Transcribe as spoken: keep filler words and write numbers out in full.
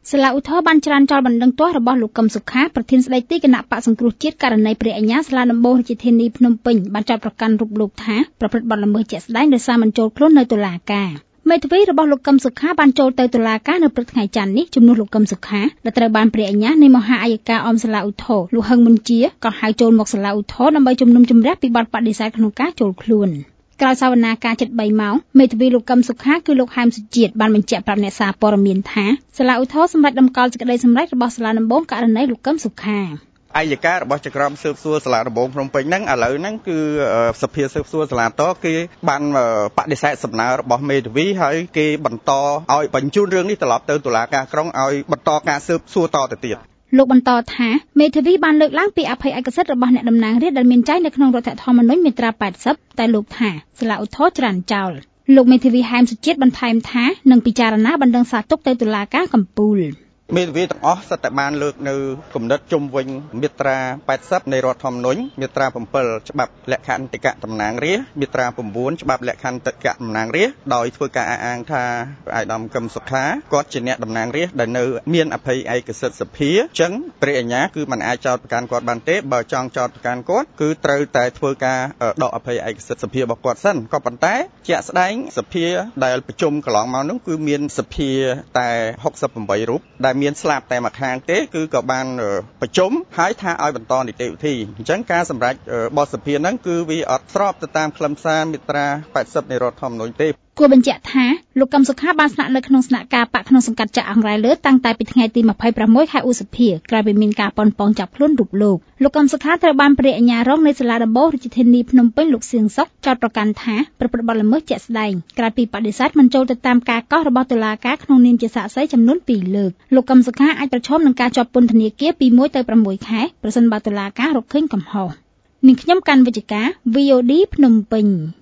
សាលាឧទ្ធរណ៍បានច្រានចោលបណ្ដឹងទាស់របស់លោកកឹមសុខាប្រធានស្ដីទីគណៈបក្សសង្គ្រោះជាតិករណីព្រះអញ្ញាសាលាដំបូងរាជធានីភ្នំពេញបានចោទប្រកាន់រូបលោកថាប្រព្រឹត្តបទល្មើសជាក់ស្ដែងដោយសារមិនចូលខ្លួននៅតុលាការមេធាវីរបស់លោកកឹមសុខាបានចូលទៅតុលាការនៅព្រឹកថ្ងៃច័ន្ទនេះជំនួសលោកកឹមសុខាដែលត្រូវបានព្រះអញ្ញានៃមហាអัยការអមសាលាឧទ្ធរណ៍លោកហឹងមុនជាក៏ហៅចូលមកសាលាឧទ្ធរណ៍ដើម្បីជំនុំជម្រះពីបទបដិសេធក្នុងការចូលខ្លួនក្រោយសវនាការជិតបីម៉ោងមេធាវីលោកកឹមសុខាគឺលោកហែមសុជាតិបានបញ្ជាក់ប្រាប់អ្នកសារព័ត៌មានថាសាលាឧទ្ធរណ៍សម្រេចដំកល់សេចក្តីសម្រេចរបស់សាលាដំបងករណីលោកកឹមសុខាអัยការរបស់ចក្រមស៊ើបសួរសាលាដំបងភ្នំពេញហ្នឹងឥឡូវហ្នឹងគឺសភាស៊ើបសួរសាលាតគេបានបដិសេធសំណើរបស់មេធាវីហើយគេបន្តឲ្យបញ្ជូនរឿងនេះត្រឡប់ទៅតុលាការក្រុងឲ្យបន្តការស៊ើបសួរតទៅទៀតលោកបន្តថាមេធាវីបានលើកឡើងពីអភ័យឯកសិទ្ធិរបស់អ្នកតំណាងរាស្ត្រដែលមានចែងនៅក្នុងរដ្ឋធម្មនុញ្ញមាត្រា八mươiតែលោកថាសាលាឧទ្ធរណ៍ច្រានចោលលោកមេធាវីហែមសុជាតិបន្ថែមថានឹងពិចារណាបណ្ដឹងសារទុកទៅតុលាការកំពូលមេធាវីទាំងអស់សិតតែបានលើកនៅគំនិតជុំវិញមាត្រា八mươiនៃរដ្ឋធម្មនុញ្ញមាត្រាbảyច្បាប់លក្ខន្តិកៈតំណាងរាស្ត្រមាត្រា៩ច្បាប់លក្ខន្តិកៈតំណាងរាស្ត្រដោយធ្វើការអះអាងថាអាយដាមកឹមសុខាគាត់ជាអ្នកតំណាងរាស្ត្រដែលនៅមានអភ័យឯកសិទ្ធិសភាអញ្ចឹងព្រះអញ្ញាគឺមិនអាចចោទប្រកាន់គាត់បានទេបើចង់ចោទប្រកាន់គាត់គឺត្រូវតែធ្វើការដកអភ័យឯកសិទ្ធិសភារបស់គាត់សិនក៏ប៉ុន្តែជាក់ស្ដែងសភាដែលប្រជុំកន្លងមកនោះគឺមានសភាតែហុកសិបប្រាំបីរូបដែលមានស្លាប់តែមួយខាងទេគឺក៏បានប្រជុំហើយថាឲ្យបន្តនីតិវិធីអញ្ចឹងការសម្រេចបទសភាហ្នឹងគឺវាអត់ស្របទៅតាមខ្លឹមសារមាត្រា八mươiនៃរដ្ឋធម្មនុញ្ញទេគួរបញ្ជាក់ថាលោកកឹមសុខាបានស្នាក់នៅក្នុងស្នាក់ការបកក្នុងសង្កាត់ចាក់អង្រែលើតាំងតែពីថ្ងៃទីยี่สิบหกខែឧសភាក្រោយពីមានការប៉ុនប៉ងចាប់ខ្លួនរូបលោកលោកកឹមសុខាត្រូវបានព្រះអញ្ញារងនៃសាលាដំបូងរាជធានីភ្នំពេញលោកសៀងសុកចោទប្រកាន់ថាប្រព្រឹត្តបទល្មើសជាក់ស្ដែងក្រោយពីបដិសេធមិនចូលទៅតាមការកោះរបស់តុលាការក្នុងនាមជាសាក្សីចំនួនពីរលើកលោកកឹមសុខាអាចប្រឈមនឹងការជាប់ពន្ធនាគារពីមួយទៅប្រាំមួយខែប្រសិនបើតុលាការរកឃើញកំហុសនាងខ្ញុំកាន់វិជ្ជការ វី អូ ឌី ភ្នំពេញ